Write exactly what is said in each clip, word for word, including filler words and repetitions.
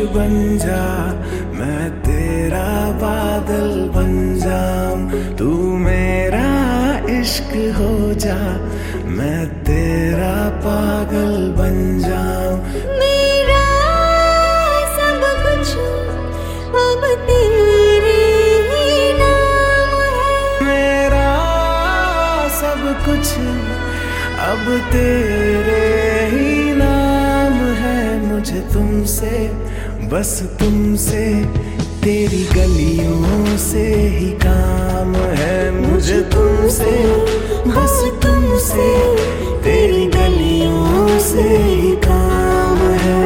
बन जा, मैं तेरा बादल बन जाऊं, तू मेरा इश्क हो जा, मैं तेरा पागल बन जाऊं। मेरा सब कुछ अब तेरे ही नाम है, मेरा सब कुछ अब तेरे ही नाम है। मुझे तुमसे, बस तुमसे, तेरी गलियों से ही काम है। मुझे तुमसे, बस तुमसे, तेरी गलियों से ही काम है।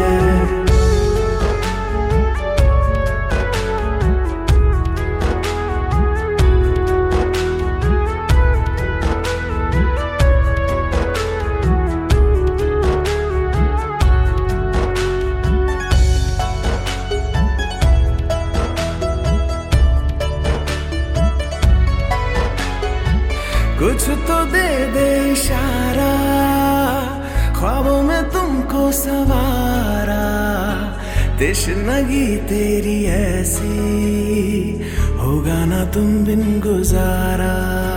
कुछ तो दे दे इशारा, ख्वाबों में तुमको सवारा, तश्नगी तेरी ऐसी, होगा ना तुम बिन गुजारा।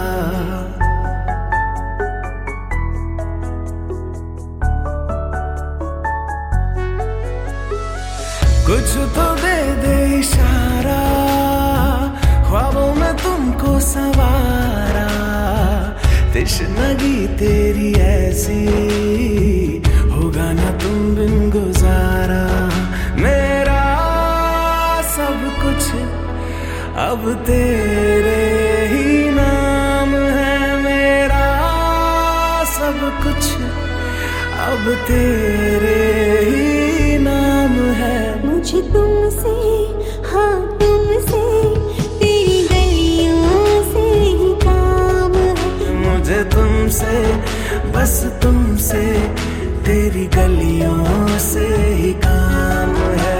कुछ तो दे दे इशारा, ख्वाबों में तुमको सवारा, तश्नगी तेरी ऐसी, होगा ना तुम बिन गुजारा। मेरा सब कुछ अब तेरे ही नाम है, मेरा सब कुछ अब तेरे ही नाम है। मुझे तुमसे, हाँ तुमसे, तेरी गलियों से ही काम है। मुझे तुमसे, बस तुमसे, तेरी गलियों से ही काम है।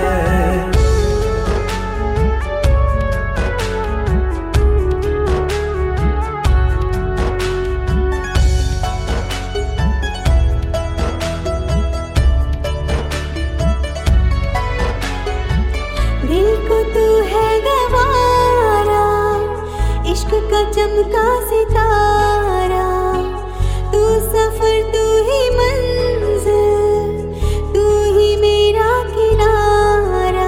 दिल को तू है गवारा, इश्क का चमका सितारा, तू सफर तू ही मंजिल, तू ही मेरा किनारा।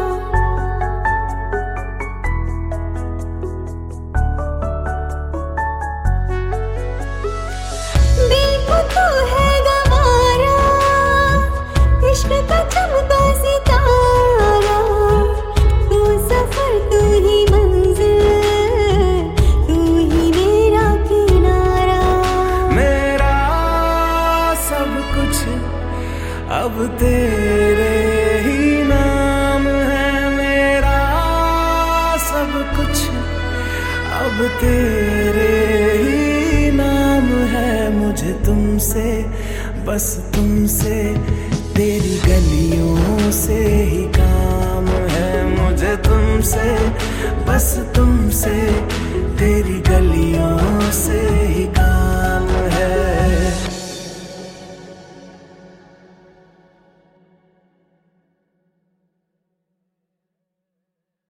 दिल को तू है गवारा, इश्क का चमका सितारा, तू सफर तू ही मंजिल, तू ही मेरा किनारा। मेरा सब कुछ अब तेरे ही नाम है, मेरा सब कुछ अब तेरे ही नाम है। मुझे तुमसे, बस तुमसे, तेरी गलियों से ही काम है। मुझे तुमसे, बस तुमसे, तेरी गलियों से ही काम